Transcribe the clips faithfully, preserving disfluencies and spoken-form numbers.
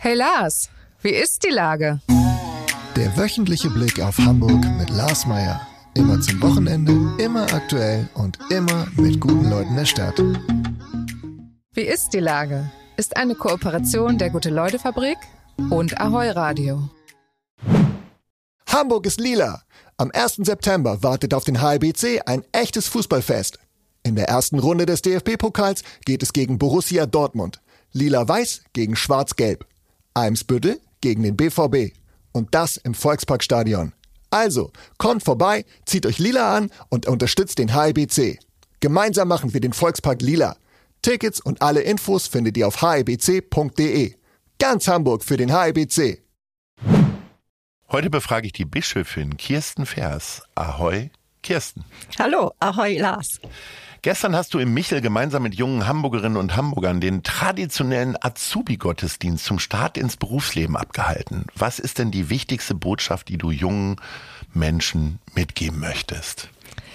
Hey Lars, wie ist die Lage? Der wöchentliche Blick auf Hamburg mit Lars Meier. Immer zum Wochenende, immer aktuell und immer mit guten Leuten der Stadt. Wie ist die Lage? Ist eine Kooperation der Gute-Leute-Fabrik und Ahoi Radio. Hamburg ist lila. Am ersten September wartet auf den H I B C ein echtes Fußballfest. In der ersten Runde des D F B-Pokals geht es gegen Borussia Dortmund. Lila-Weiß gegen Schwarz-Gelb. Eimsbüttel gegen den B V B. Und das im Volksparkstadion. Also, kommt vorbei, zieht euch lila an und unterstützt den H I B C. Gemeinsam machen wir den Volkspark lila. Tickets und alle Infos findet ihr auf h i b c punkt d e. Ganz Hamburg für den H I B C. Heute befrage ich die Bischöfin Kirsten Vers. Ahoi, Kirsten. Hallo, ahoi Lars. Gestern hast du im Michel gemeinsam mit jungen Hamburgerinnen und Hamburgern den traditionellen Azubi-Gottesdienst zum Start ins Berufsleben abgehalten. Was ist denn die wichtigste Botschaft, die du jungen Menschen mitgeben möchtest?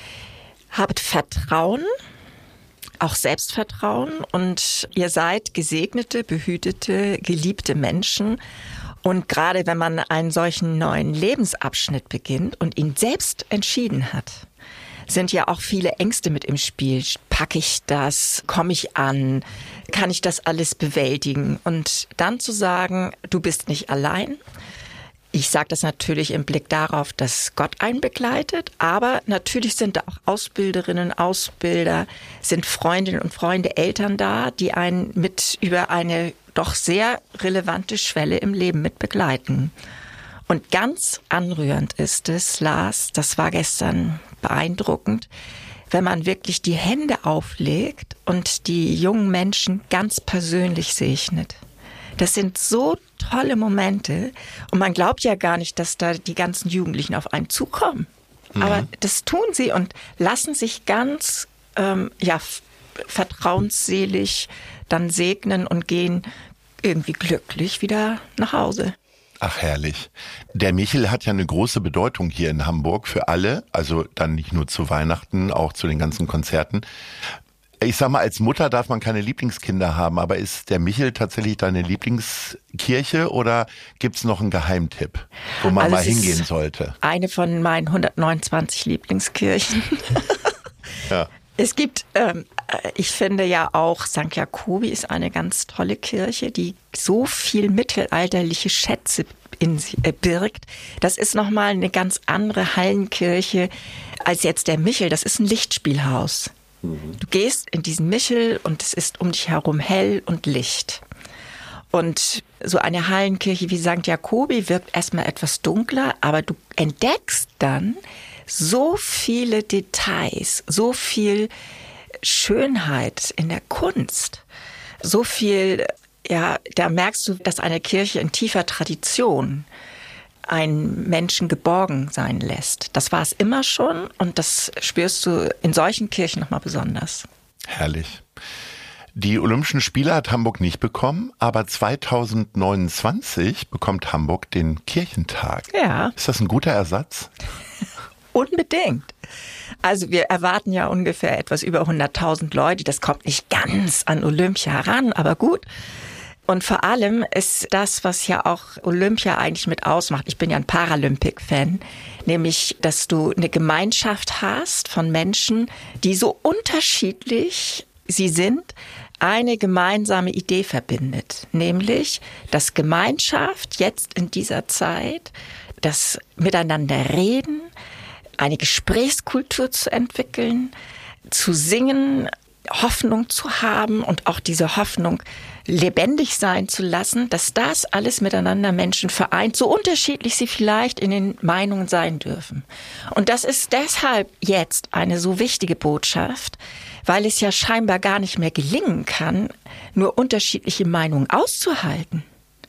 Habt Vertrauen, auch Selbstvertrauen, und ihr seid gesegnete, behütete, geliebte Menschen. Und gerade wenn man einen solchen neuen Lebensabschnitt beginnt und ihn selbst entschieden hat, sind ja auch viele Ängste mit im Spiel. Packe ich das? Komme ich an? Kann ich das alles bewältigen? Und dann zu sagen, du bist nicht allein. Ich sage das natürlich im Blick darauf, dass Gott einen begleitet, aber natürlich sind da auch Ausbilderinnen, Ausbilder, sind Freundinnen und Freunde, Eltern da, die einen mit über eine doch sehr relevante Schwelle im Leben mit begleiten. Und ganz anrührend ist es, Lars, das war gestern beeindruckend, wenn man wirklich die Hände auflegt und die jungen Menschen ganz persönlich segnet. Das sind so tolle Momente und man glaubt ja gar nicht, dass da die ganzen Jugendlichen auf einen zukommen. Mhm. Aber das tun sie und lassen sich ganz ähm, ja, vertrauensselig dann segnen und gehen irgendwie glücklich wieder nach Hause. Ach, herrlich. Der Michel hat ja eine große Bedeutung hier in Hamburg für alle, also dann nicht nur zu Weihnachten, auch zu den ganzen Konzerten. Ich sag mal, als Mutter darf man keine Lieblingskinder haben, aber ist der Michel tatsächlich deine Lieblingskirche oder gibt's noch einen Geheimtipp, wo man also mal hingehen sollte? Eine von meinen hundertneunundzwanzig Lieblingskirchen. Ja. Es gibt, ähm, ich finde ja auch, Sankt Jakobi ist eine ganz tolle Kirche, die so viel mittelalterliche Schätze in sie, äh, birgt. Das ist nochmal eine ganz andere Hallenkirche als jetzt der Michel. Das ist ein Lichtspielhaus. Mhm. Du gehst in diesen Michel und es ist um dich herum hell und Licht. Und so eine Hallenkirche wie Sankt Jakobi wirkt erstmal etwas dunkler, aber du entdeckst dann so viele Details, so viel Schönheit in der Kunst, so viel, ja, da merkst du, dass eine Kirche in tiefer Tradition einen Menschen geborgen sein lässt. Das war es immer schon und das spürst du in solchen Kirchen nochmal besonders. Herrlich. Die Olympischen Spiele hat Hamburg nicht bekommen, aber zweitausendneunundzwanzig bekommt Hamburg den Kirchentag. Ja. Ist das ein guter Ersatz? Unbedingt. Also wir erwarten ja ungefähr etwas über hunderttausend Leute. Das kommt nicht ganz an Olympia heran, aber gut. Und vor allem ist das, was ja auch Olympia eigentlich mit ausmacht. Ich bin ja ein Paralympic-Fan, nämlich, dass du eine Gemeinschaft hast von Menschen, die so unterschiedlich sie sind, eine gemeinsame Idee verbindet. Nämlich, dass Gemeinschaft jetzt in dieser Zeit, das Miteinander reden, eine Gesprächskultur zu entwickeln, zu singen, Hoffnung zu haben und auch diese Hoffnung lebendig sein zu lassen, dass das alles miteinander Menschen vereint, so unterschiedlich sie vielleicht in den Meinungen sein dürfen. Und das ist deshalb jetzt eine so wichtige Botschaft, weil es ja scheinbar gar nicht mehr gelingen kann, nur unterschiedliche Meinungen auszuhalten.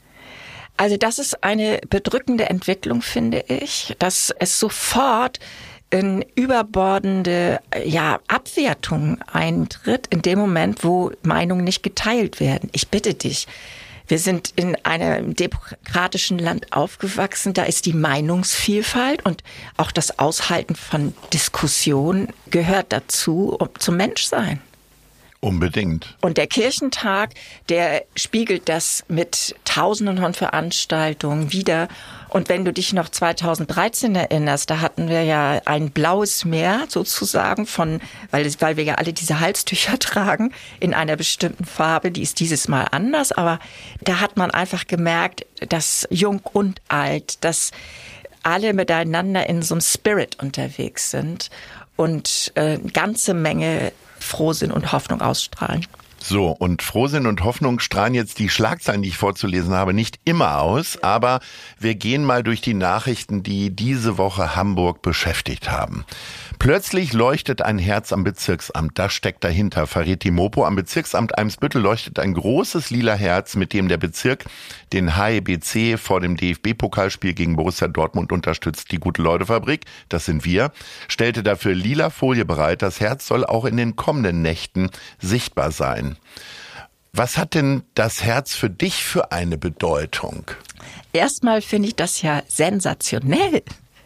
Also das ist eine bedrückende Entwicklung, finde ich, dass es sofort in überbordende ja, Abwertung eintritt in dem Moment, wo Meinungen nicht geteilt werden. Ich bitte dich, wir sind in einem demokratischen Land aufgewachsen, da ist die Meinungsvielfalt und auch das Aushalten von Diskussion gehört dazu, um zum Menschsein. Unbedingt. Und der Kirchentag, der spiegelt das mit Tausenden von Veranstaltungen wider. Und wenn du dich noch zweitausenddreizehn erinnerst, da hatten wir ja ein blaues Meer sozusagen von, weil, weil wir ja alle diese Halstücher tragen in einer bestimmten Farbe, die ist dieses Mal anders. Aber da hat man einfach gemerkt, dass jung und alt, dass alle miteinander in so einem Spirit unterwegs sind und äh, eine ganze Menge Frohsinn und Hoffnung ausstrahlen. So, und Frohsinn und Hoffnung strahlen jetzt die Schlagzeilen, die ich vorzulesen habe, nicht immer aus, aber wir gehen mal durch die Nachrichten, die diese Woche Hamburg beschäftigt haben. Plötzlich leuchtet ein Herz am Bezirksamt, das steckt dahinter, verrät die Mopo. Am Bezirksamt Eimsbüttel leuchtet ein großes lila Herz, mit dem der Bezirk den H E B C vor dem D F B-Pokalspiel gegen Borussia Dortmund unterstützt. Die Gute-Leute-Fabrik, das sind wir, stellte dafür lila Folie bereit. Das Herz soll auch in den kommenden Nächten sichtbar sein. Was hat denn das Herz für dich für eine Bedeutung? Erstmal finde ich das ja sensationell.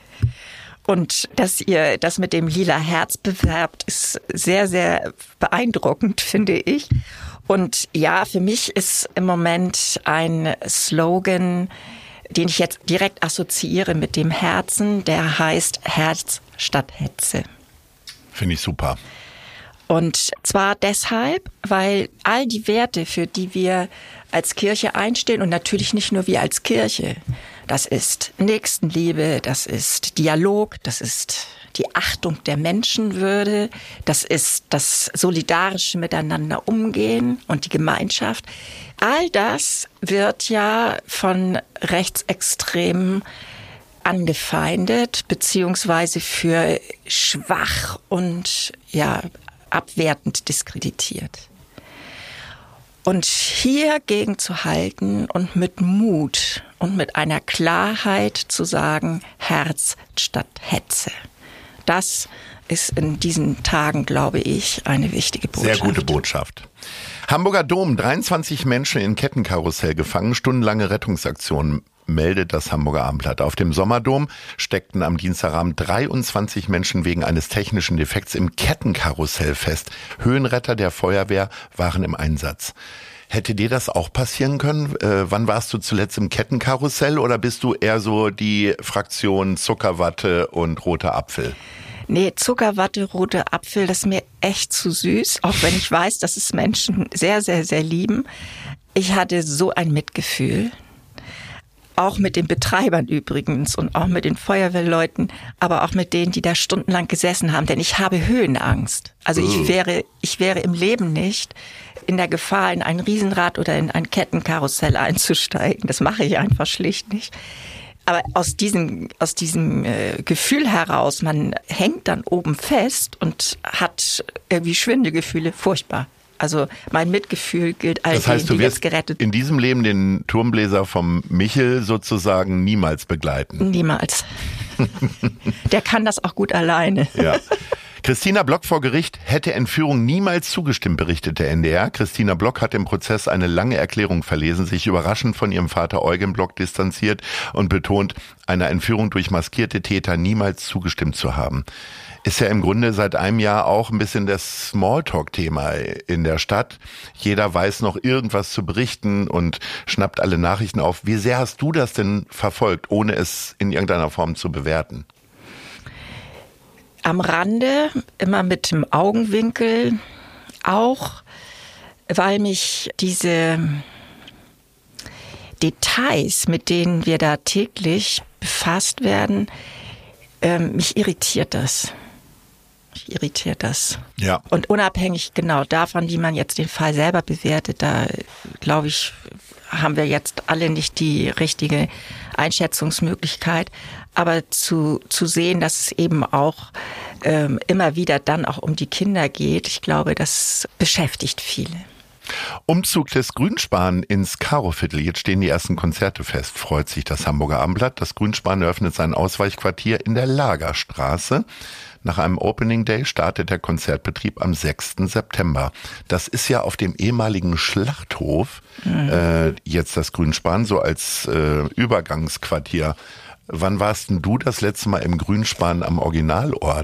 Und dass ihr das mit dem lila Herz bewerbt, ist sehr, sehr beeindruckend, finde ich. Und ja, für mich ist im Moment ein Slogan, den ich jetzt direkt assoziiere mit dem Herzen, der heißt Herz statt Hetze. Finde ich super. Und zwar deshalb, weil all die Werte, für die wir als Kirche einstehen und natürlich nicht nur wir als Kirche, das ist Nächstenliebe, das ist Dialog, das ist die Achtung der Menschenwürde, das ist das solidarische Miteinander umgehen und die Gemeinschaft. All das wird ja von Rechtsextremen angefeindet, beziehungsweise für schwach und ja abwertend diskreditiert. Und hier gegen zu halten und mit Mut und mit einer Klarheit zu sagen, Herz statt Hetze. Das ist in diesen Tagen, glaube ich, eine wichtige Botschaft. Sehr gute Botschaft. Hamburger Dom, dreiundzwanzig Menschen in Kettenkarussell gefangen, stundenlange Rettungsaktion, meldet das Hamburger Abendblatt. Auf dem Sommerdom steckten am Dienstagabend dreiundzwanzig Menschen wegen eines technischen Defekts im Kettenkarussell fest. Höhenretter der Feuerwehr waren im Einsatz. Hätte dir das auch passieren können? Äh, wann warst du zuletzt im Kettenkarussell oder bist du eher so die Fraktion Zuckerwatte und roter Apfel? Nee, Zuckerwatte, rote Apfel, das ist mir echt zu süß, auch wenn ich weiß, dass es Menschen sehr, sehr, sehr lieben. Ich hatte so ein Mitgefühl. Auch mit den Betreibern übrigens und auch mit den Feuerwehrleuten, aber auch mit denen, die da stundenlang gesessen haben, denn ich habe Höhenangst. Also ich wäre, ich wäre im Leben nicht in der Gefahr, in ein Riesenrad oder in ein Kettenkarussell einzusteigen. Das mache ich einfach schlicht nicht. Aber aus diesem, aus diesem äh, Gefühl heraus, man hängt dann oben fest und hat irgendwie Schwindelgefühle, furchtbar. Also mein Mitgefühl gilt all das heißt, denen, du die jetzt gerettet. In diesem Leben den Turmbläser vom Michel sozusagen niemals begleiten. Niemals. Der kann das auch gut alleine. Ja. Christina Block vor Gericht hätte Entführung niemals zugestimmt, berichtet der N D R. Christina Block hat im Prozess eine lange Erklärung verlesen, sich überraschend von ihrem Vater Eugen Block distanziert und betont, einer Entführung durch maskierte Täter niemals zugestimmt zu haben. Ist ja im Grunde seit einem Jahr auch ein bisschen das Smalltalk-Thema in der Stadt. Jeder weiß noch irgendwas zu berichten und schnappt alle Nachrichten auf. Wie sehr hast du das denn verfolgt, ohne es in irgendeiner Form zu bewerten? Am Rande, immer mit dem Augenwinkel, auch weil mich diese Details, mit denen wir da täglich befasst werden, äh, mich irritiert das. Mich irritiert das. Ja. Und unabhängig genau davon, wie man jetzt den Fall selber bewertet, da glaube ich, haben wir jetzt alle nicht die richtige Einschätzungsmöglichkeit. Aber zu, zu sehen, dass es eben auch ähm, immer wieder dann auch um die Kinder geht, ich glaube, das beschäftigt viele. Umzug des Grünspan ins Karoviertel. Jetzt stehen die ersten Konzerte fest, freut sich das Hamburger Abendblatt. Das Grünspan eröffnet sein Ausweichquartier in der Lagerstraße. Nach einem Opening Day startet der Konzertbetrieb am sechsten September. Das ist ja auf dem ehemaligen Schlachthof mhm. äh, jetzt das Grünspan, so als äh, Übergangsquartier. Wann warst denn du das letzte Mal im Grünspan am Originalort?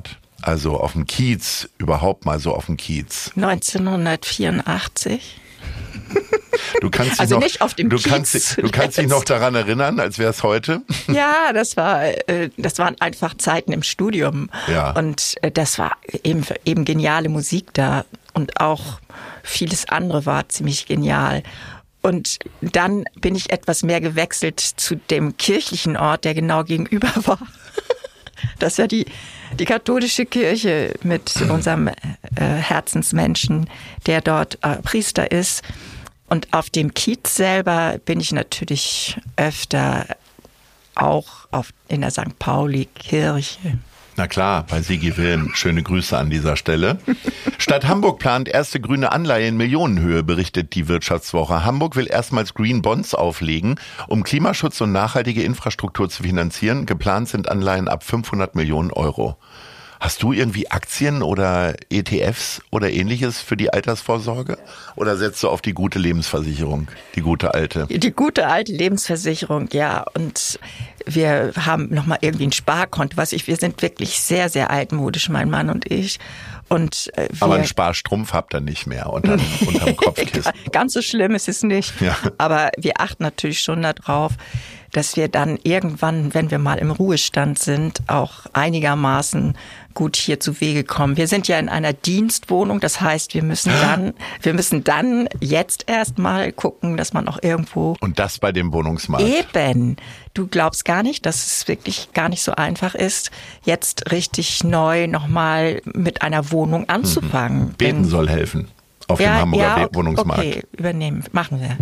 Also auf dem Kiez, überhaupt mal so auf dem Kiez. neunzehnhundertvierundachtzig. Du kannst dich also noch, nicht auf dem du Kiez. Kannst, du kannst dich noch daran erinnern, als wäre es heute? Ja, das war, das waren einfach Zeiten im Studium. Ja. Und das war eben, eben geniale Musik da. Und auch vieles andere war ziemlich genial. Und dann bin ich etwas mehr gewechselt zu dem kirchlichen Ort, der genau gegenüber war. Das ist ja die, die katholische Kirche mit unserem äh, Herzensmenschen, der dort äh, Priester ist. Und auf dem Kiez selber bin ich natürlich öfter auch auf, in der Sankt Pauli-Kirche. Na klar, bei Sigi Wilm. Schöne Grüße an dieser Stelle. Stadt Hamburg plant erste grüne Anleihe in Millionenhöhe, berichtet die Wirtschaftswoche. Hamburg will erstmals Green Bonds auflegen, um Klimaschutz und nachhaltige Infrastruktur zu finanzieren. Geplant sind Anleihen ab fünfhundert Millionen Euro. Hast du irgendwie Aktien oder E T Fs oder ähnliches für die Altersvorsorge? Oder setzt du auf die gute Lebensversicherung, die gute alte? Die gute alte Lebensversicherung, ja. Und wir haben nochmal irgendwie ein Sparkonto. Was ich, wir sind wirklich sehr, sehr altmodisch, mein Mann und ich. Und äh, wir aber einen Sparstrumpf habt ihr nicht mehr unterm, unterm Kopfkissen. Ganz so schlimm ist es nicht. Ja. Aber wir achten natürlich schon darauf, dass wir dann irgendwann, wenn wir mal im Ruhestand sind, auch einigermaßen gut hier zu Wege kommen. Wir sind ja in einer Dienstwohnung, das heißt, wir müssen dann, wir müssen dann jetzt erst mal gucken, dass man auch irgendwo... Und das bei dem Wohnungsmarkt. Eben. Du glaubst gar nicht, dass es wirklich gar nicht so einfach ist, jetzt richtig neu nochmal mit einer Wohnung anzufangen. Mhm. Beten Denn, soll helfen. Auf ja, dem Hamburger ja, Wohnungsmarkt. Okay, übernehmen. Machen wir.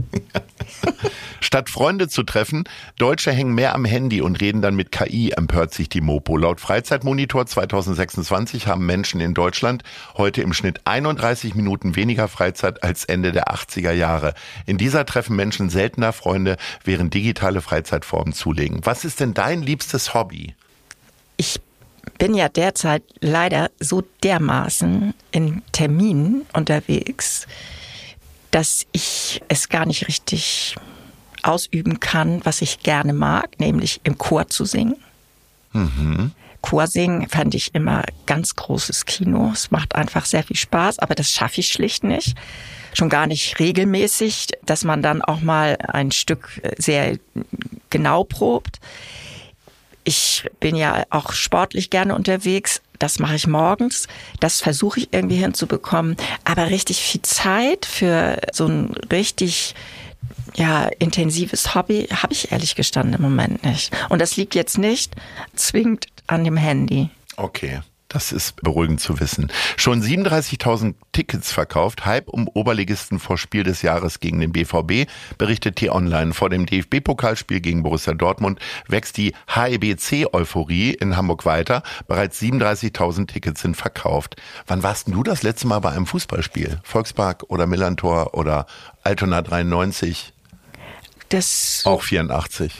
Statt Freunde zu treffen, Deutsche hängen mehr am Handy und reden dann mit K I, empört sich die Mopo. Laut Freizeitmonitor zwanzig sechsundzwanzig haben Menschen in Deutschland heute im Schnitt einunddreißig Minuten weniger Freizeit als Ende der achtziger Jahre. In dieser treffen Menschen seltener Freunde, während digitale Freizeitformen zulegen. Was ist denn dein liebstes Hobby? Ich bin ja derzeit leider so dermaßen in Terminen unterwegs, dass ich es gar nicht richtig ausüben kann, was ich gerne mag, nämlich im Chor zu singen. Mhm. Chorsingen fand ich immer ganz großes Kino. Es macht einfach sehr viel Spaß, aber das schaffe ich schlicht nicht. Schon gar nicht regelmäßig, dass man dann auch mal ein Stück sehr genau probt. Ich bin ja auch sportlich gerne unterwegs. Das mache ich morgens. Das versuche ich irgendwie hinzubekommen. Aber richtig viel Zeit für so ein richtig ja intensives Hobby habe ich ehrlich gestanden im Moment nicht. Und das liegt jetzt nicht zwingend an dem Handy. Okay. Das ist beruhigend zu wissen. Schon siebenunddreißigtausend Tickets verkauft, Hype um Oberligisten vor Spiel des Jahres gegen den B V B, berichtet T-Online. Vor dem D F B-Pokalspiel gegen Borussia Dortmund wächst die H E B C-Euphorie in Hamburg weiter. Bereits siebenunddreißigtausend Tickets sind verkauft. Wann warst denn du das letzte Mal bei einem Fußballspiel? Volkspark oder Millantor oder Altona dreiundneunzig? Das auch vierundachtzig.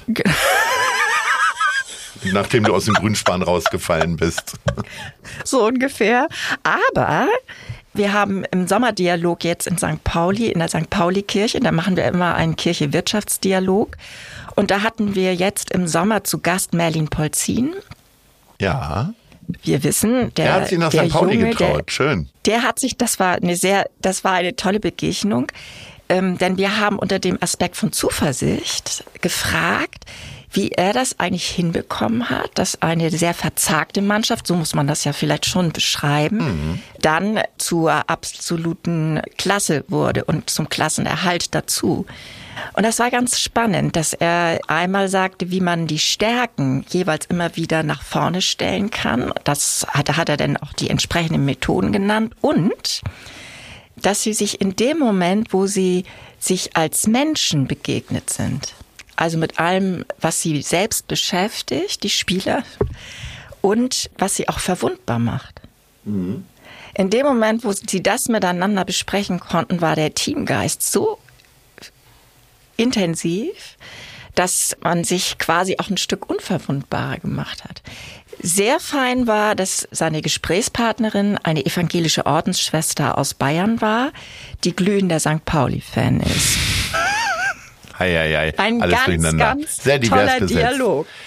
Nachdem du aus dem Grünspan rausgefallen bist. So ungefähr. Aber wir haben im Sommerdialog jetzt in Sankt Pauli, in der Sankt Pauli-Kirche, da machen wir immer einen Kirche-Wirtschaftsdialog. Und da hatten wir jetzt im Sommer zu Gast Merlin Polzin. Ja. Wir wissen, der, der hat sich nach der Sankt Pauli Junge, getraut. Der, Schön. Der hat sich, das war eine sehr, das war eine tolle Begegnung. Ähm, denn wir haben unter dem Aspekt von Zuversicht gefragt, wie er das eigentlich hinbekommen hat, dass eine sehr verzagte Mannschaft, so muss man das ja vielleicht schon beschreiben, mhm. dann zur absoluten Klasse wurde und zum Klassenerhalt dazu. Und das war ganz spannend, dass er einmal sagte, wie man die Stärken jeweils immer wieder nach vorne stellen kann. Das hat, hat er dann auch die entsprechenden Methoden genannt. Und dass sie sich in dem Moment, wo sie sich als Menschen begegnet sind, also mit allem, was sie selbst beschäftigt, die Spieler, und was sie auch verwundbar macht. Mhm. In dem Moment, wo sie das miteinander besprechen konnten, war der Teamgeist so intensiv, dass man sich quasi auch ein Stück unverwundbarer gemacht hat. Sehr fein war, dass seine Gesprächspartnerin eine evangelische Ordensschwester aus Bayern war, die glühender Sankt Pauli-Fan ist. Hei, hei, hei. Ein Alles ganz, durcheinander. ganz Sehr divers toller besetzt. Dialog.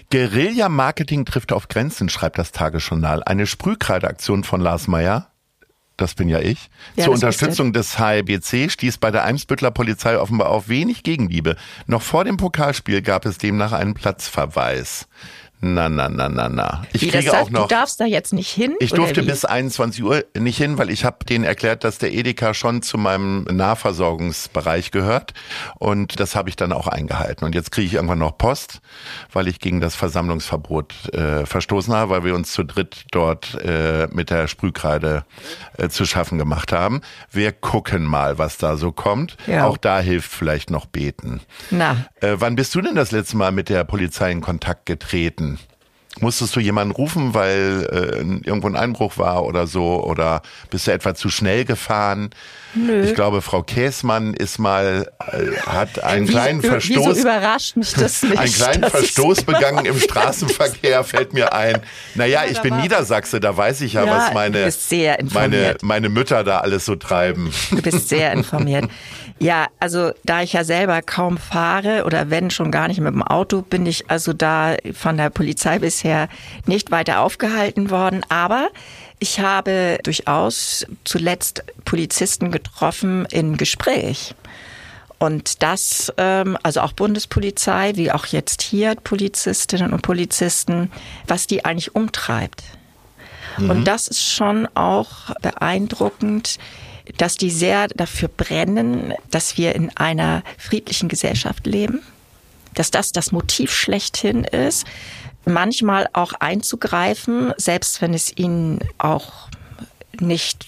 Guerilla-Marketing trifft auf Grenzen, schreibt das Tagesjournal. Eine Sprühkreideaktion von Lars Meyer, das bin ja ich, ja, zur Unterstützung des H L B C stieß bei der Eimsbütteler Polizei offenbar auf wenig Gegenliebe. Noch vor dem Pokalspiel gab es demnach einen Platzverweis. Na, na, na, na, na. Ich Wie, kriege das heißt, auch noch. Du darfst da jetzt nicht hin? Ich oder durfte wie? bis einundzwanzig Uhr nicht hin, weil ich habe denen erklärt, dass der Edeka schon zu meinem Nahversorgungsbereich gehört. Und das habe ich dann auch eingehalten. Und jetzt kriege ich irgendwann noch Post, weil ich gegen das Versammlungsverbot äh, verstoßen habe, weil wir uns zu dritt dort äh, mit der Sprühkreide äh, zu schaffen gemacht haben. Wir gucken mal, was da so kommt. Ja. Auch da hilft vielleicht noch beten. Na. Äh, wann bist du denn das letzte Mal mit der Polizei in Kontakt getreten? Musstest du jemanden rufen, weil äh, irgendwo ein Einbruch war oder so? Oder bist du etwa zu schnell gefahren? Nö. Ich glaube, Frau Käßmann ist mal, äh, hat einen kleinen Wieso, Verstoß. Wieso überrascht mich das nicht? Einen kleinen dass Verstoß ich's begangen im Straßenverkehr, fällt mir ein. Naja, ich da bin war- Niedersachse, da weiß ich ja, Ja, was du meine, bist sehr meine, informiert. meine Mütter da alles so treiben. Du bist sehr informiert. Ja, also da ich ja selber kaum fahre oder wenn schon gar nicht mit dem Auto, bin ich also da von der Polizei bisher nicht weiter aufgehalten worden. Aber ich habe durchaus zuletzt Polizisten getroffen in Gespräch. Und das, ähm, also auch Bundespolizei, wie auch jetzt hier Polizistinnen und Polizisten, was die eigentlich umtreibt. Mhm. Und das ist schon auch beeindruckend, dass die sehr dafür brennen, dass wir in einer friedlichen Gesellschaft leben, dass das das Motiv schlechthin ist, manchmal auch einzugreifen, selbst wenn es ihnen auch nicht,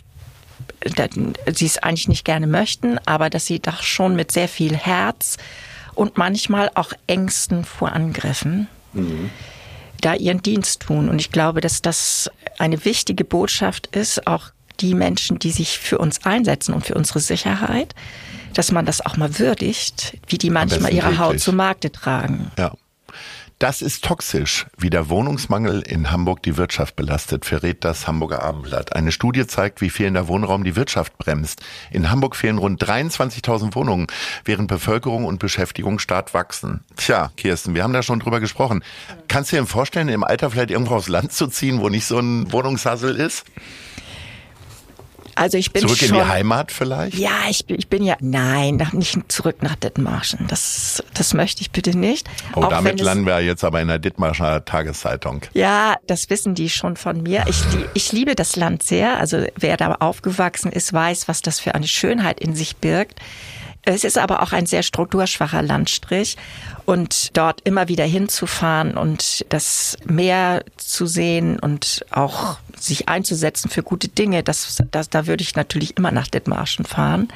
sie es eigentlich nicht gerne möchten, aber dass sie doch schon mit sehr viel Herz und manchmal auch Ängsten vor Angriffen mhm. da ihren Dienst tun. Und ich glaube, dass das eine wichtige Botschaft ist, auch die Menschen, die sich für uns einsetzen und für unsere Sicherheit, dass man das auch mal würdigt, wie die manchmal ihre wirklich. Haut zu Markte tragen. Ja. Das ist toxisch, wie der Wohnungsmangel in Hamburg die Wirtschaft belastet, verrät das Hamburger Abendblatt. Eine Studie zeigt, wie fehlender Wohnraum die Wirtschaft bremst. In Hamburg fehlen rund dreiundzwanzigtausend Wohnungen, während Bevölkerung und Beschäftigung stark wachsen. Tja, Kirsten, wir haben da schon drüber gesprochen. Kannst du dir vorstellen, im Alter vielleicht irgendwo aufs Land zu ziehen, wo nicht so ein Wohnungshassel ist? Also ich bin Zurück schon, in die Heimat vielleicht? Ja, ich bin, ich bin ja, nein, nach, nicht zurück nach Dithmarschen. Das, das möchte ich bitte nicht. Oh, Auch damit wenn es- landen wir jetzt aber in der Dithmarscher Tageszeitung. Ja, das wissen die schon von mir. Ich, die, ich liebe das Land sehr. Also wer da aufgewachsen ist, weiß, was das für eine Schönheit in sich birgt. Es ist aber auch ein sehr strukturschwacher Landstrich und dort immer wieder hinzufahren und das Meer zu sehen und auch sich einzusetzen für gute Dinge, das, das, da würde ich natürlich immer nach Dithmarschen fahren.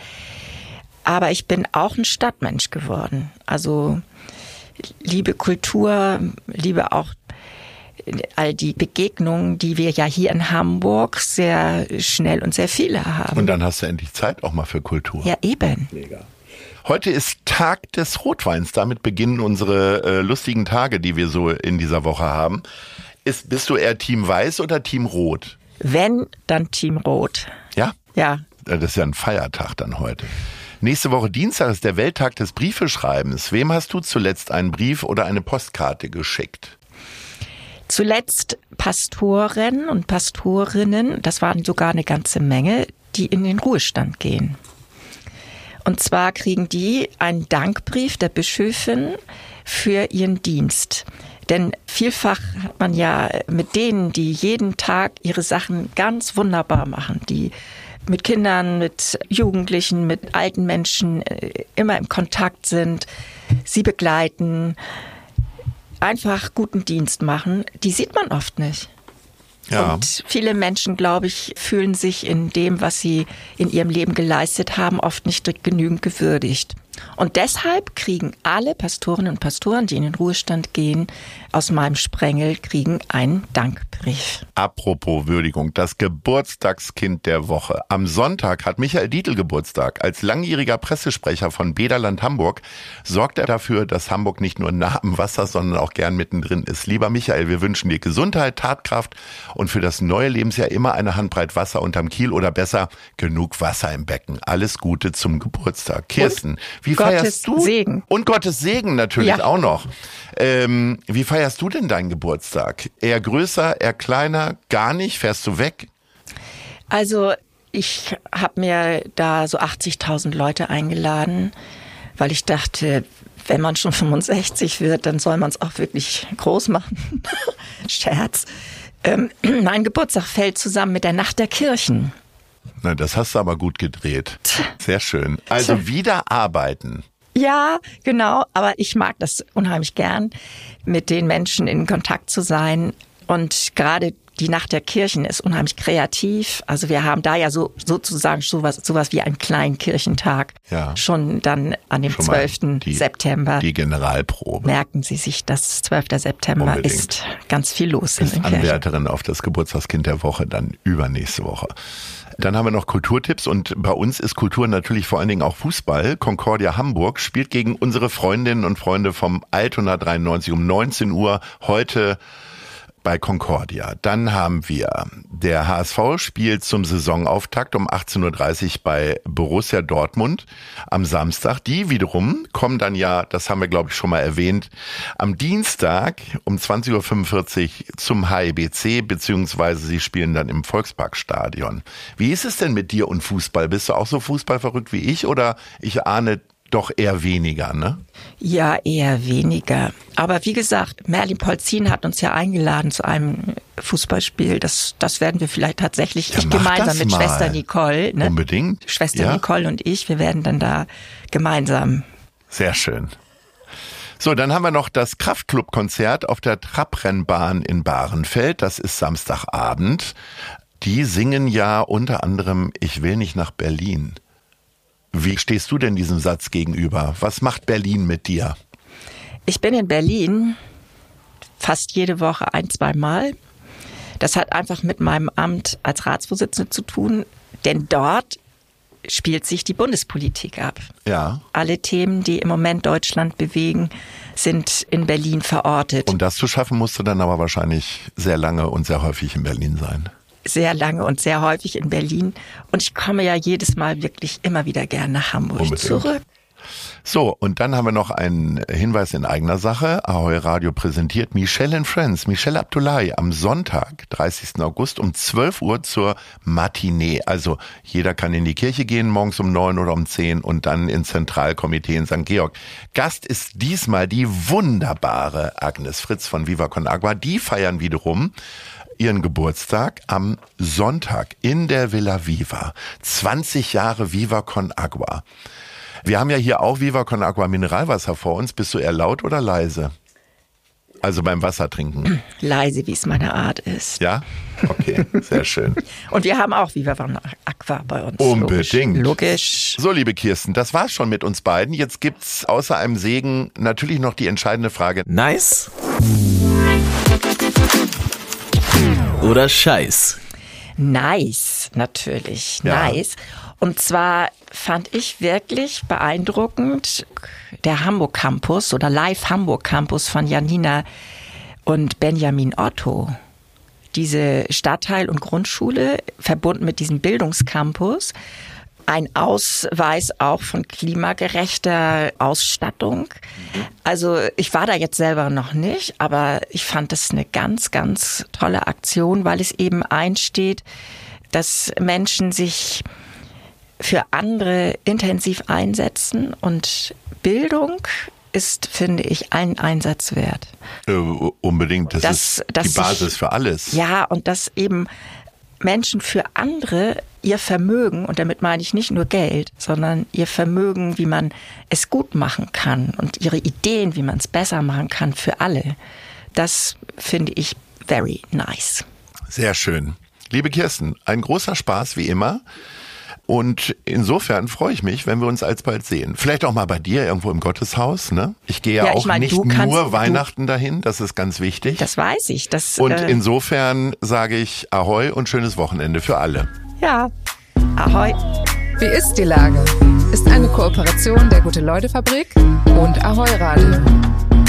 Aber ich bin auch ein Stadtmensch geworden. Also liebe Kultur, liebe auch all die Begegnungen, die wir ja hier in Hamburg sehr schnell und sehr viele haben. Und dann hast du endlich Zeit auch mal für Kultur. Ja, eben. Heute ist Tag des Rotweins. Damit beginnen unsere äh, lustigen Tage, die wir so in dieser Woche haben. Ist, bist du eher Team Weiß oder Team Rot? Wenn, dann Team Rot. Ja? Ja. Das ist ja ein Feiertag dann heute. Nächste Woche Dienstag ist der Welttag des Briefeschreibens. Wem hast du zuletzt einen Brief oder eine Postkarte geschickt? Zuletzt Pastoren und Pastorinnen, das waren sogar eine ganze Menge, die in den Ruhestand gehen. Und zwar kriegen die einen Dankbrief der Bischöfin für ihren Dienst. Denn vielfach hat man ja mit denen, die jeden Tag ihre Sachen ganz wunderbar machen, die mit Kindern, mit Jugendlichen, mit alten Menschen immer im Kontakt sind, sie begleiten, einfach guten Dienst machen, die sieht man oft nicht. Ja. Und viele Menschen, glaube ich, fühlen sich in dem, was sie in ihrem Leben geleistet haben, oft nicht genügend gewürdigt. Und deshalb kriegen alle Pastorinnen und Pastoren, die in den Ruhestand gehen, aus meinem Sprengel, kriegen einen Dankbrief. Apropos Würdigung, das Geburtstagskind der Woche. Am Sonntag hat Michael Dietl Geburtstag. Als langjähriger Pressesprecher von Bäderland Hamburg sorgt er dafür, dass Hamburg nicht nur nah am Wasser, sondern auch gern mittendrin ist. Lieber Michael, wir wünschen dir Gesundheit, Tatkraft und für das neue Lebensjahr immer eine Handbreit Wasser unterm Kiel oder besser genug Wasser im Becken. Alles Gute zum Geburtstag. Kirsten, Wie Gottes feierst du? Segen. Und Gottes Segen natürlich Ja. auch noch. Ähm, wie feierst du denn deinen Geburtstag? Eher größer, eher kleiner, gar nicht? Fährst du weg? Also ich habe mir da so achtzigtausend Leute eingeladen, weil ich dachte, wenn man schon fünfundsechzig wird, dann soll man es auch wirklich groß machen. Scherz. Ähm, mein Geburtstag fällt zusammen mit der Nacht der Kirchen. Na, das hast du aber gut gedreht. Sehr schön. Also wieder arbeiten. Ja, genau. Aber ich mag das unheimlich gern, mit den Menschen in Kontakt zu sein. Und gerade die Nacht der Kirchen ist unheimlich kreativ. Also wir haben da ja so sozusagen sowas, sowas wie einen kleinen Kirchentag. Ja. Schon dann an dem Schon mal zwölften die- September. Die Generalprobe. Merken Sie sich, dass zwölfter September Unbedingt. ist ganz viel los in Ist den Kirchen. Anwärterin auf das Geburtstagskind der Woche dann übernächste Woche. Dann haben wir noch Kulturtipps und bei uns ist Kultur natürlich vor allen Dingen auch Fußball. Concordia Hamburg spielt gegen unsere Freundinnen und Freunde vom Altona dreiundneunzig um neunzehn Uhr heute bei Concordia. Dann haben wir, der H S V spielt zum Saisonauftakt um achtzehn Uhr dreißig bei Borussia Dortmund am Samstag. Die wiederum kommen dann ja, das haben wir glaube ich schon mal erwähnt, am Dienstag um zwanzig Uhr fünfundvierzig zum H I B C, beziehungsweise sie spielen dann im Volksparkstadion. Wie ist es denn mit dir und Fußball? Bist du auch so fußballverrückt wie ich oder ich ahne doch eher weniger, ne? Ja, eher weniger. Aber wie gesagt, Merlin Polzin hat uns ja eingeladen zu einem Fußballspiel. Das, das werden wir vielleicht tatsächlich, Ja, ich mach gemeinsam das mit mal. Schwester Nicole. Ne? Unbedingt. Schwester Ja. Nicole und ich, wir werden dann da gemeinsam. Sehr schön. So, dann haben wir noch das Kraftclub-Konzert auf der Trabrennbahn in Bahrenfeld. Das ist Samstagabend. Die singen ja unter anderem Ich will nicht nach Berlin. Wie stehst du denn diesem Satz gegenüber? Was macht Berlin mit dir? Ich bin in Berlin fast jede Woche ein, zwei Mal. Das hat einfach mit meinem Amt als Ratsvorsitzende zu tun, denn dort spielt sich die Bundespolitik ab. Ja. Alle Themen, die im Moment Deutschland bewegen, sind in Berlin verortet. Um das zu schaffen, musst du dann aber wahrscheinlich sehr lange und sehr häufig in Berlin sein. Sehr lange und sehr häufig in Berlin. Und ich komme ja jedes Mal wirklich immer wieder gern nach Hamburg Unbedingt. zurück. So, und dann haben wir noch einen Hinweis in eigener Sache. Ahoi Radio präsentiert Michelle and Friends, Michelle Abdullahi am Sonntag, dreißigsten August um zwölf Uhr zur Matinee. Also jeder kann in die Kirche gehen, morgens um neun oder um zehn und dann ins Zentralkomitee in Sankt Georg. Gast ist diesmal die wunderbare Agnes Fritz von Viva Con Agua. Die feiern wiederum ihren Geburtstag am Sonntag in der Villa Viva. zwanzig Jahre Viva Con Agua. Wir haben ja hier auch Viva Con Agua Mineralwasser vor uns. Bist du eher laut oder leise? Also beim Wasser trinken. Leise, wie es meine Art ist. Ja? Okay, sehr schön. Und wir haben auch Viva Con Agua bei uns. Unbedingt. Logisch. Logisch. So, liebe Kirsten, das war's schon mit uns beiden. Jetzt gibt's außer einem Segen natürlich noch die entscheidende Frage. Nice oder Scheiß? Nice, natürlich. Ja. Nice. Und zwar fand ich wirklich beeindruckend der Hamburg Campus oder Live Hamburg Campus von Janina und Benjamin Otto. Diese Stadtteil- und Grundschule verbunden mit diesem Bildungscampus. Ein Ausweis auch von klimagerechter Ausstattung. Also ich war da jetzt selber noch nicht, aber ich fand das eine ganz, ganz tolle Aktion, weil es eben einsteht, dass Menschen sich für andere intensiv einsetzen und Bildung ist, finde ich, einen Einsatz wert. Äh, unbedingt, das, Das- ist dass die Basis ich- für alles. Ja, und dass eben Menschen für andere ihr Vermögen, und damit meine ich nicht nur Geld, sondern ihr Vermögen, wie man es gut machen kann und ihre Ideen, wie man es besser machen kann für alle, das finde ich very nice. Sehr schön. Liebe Kirsten, ein großer Spaß wie immer. Und insofern freue ich mich, wenn wir uns alsbald sehen. Vielleicht auch mal bei dir irgendwo im Gotteshaus, ne? Ich gehe ja, Ja, ich auch meine, nicht du kannst- nur du- Weihnachten dahin, das ist ganz wichtig. Das weiß ich. Das, Und äh, insofern sage ich Ahoi und schönes Wochenende für alle. ja, ahoi. Wie ist die Lage? Ist eine Kooperation der Gute-Leute-Fabrik und Ahoi Radio.